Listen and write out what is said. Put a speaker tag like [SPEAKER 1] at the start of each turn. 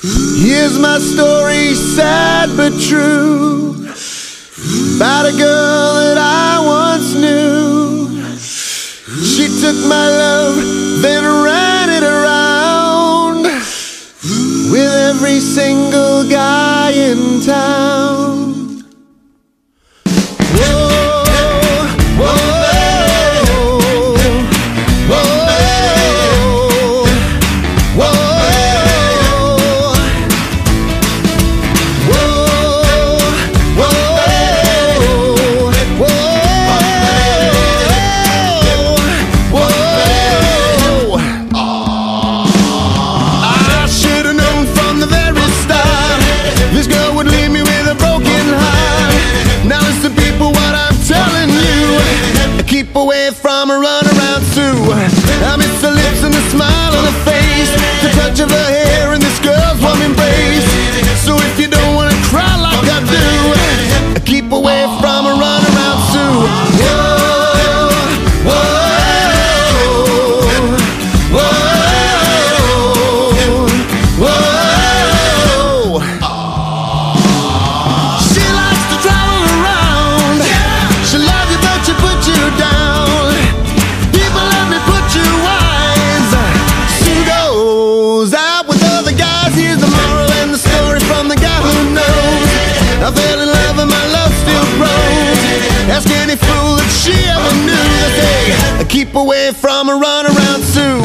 [SPEAKER 1] Here's my story, sad but true, about a girl that I once knew. She took my love, then ran it around with every single guy in town. Keep away from a runaround Sue. I miss her lips and the smile on her face, the touch of her hair and this girl's warm embrace. So if you don't wanna cry like I do, keep away from a runaround Sue. Whoa, whoa, whoa, whoa. She likes to travel around. She loves you but she puts you down. People let me put you wise. She goes out with other guys. Here's the moral and the story from the guy who knows. I fell in love and my love still grows. Ask any fool if she ever knew. They say, keep away from a runaround Sue.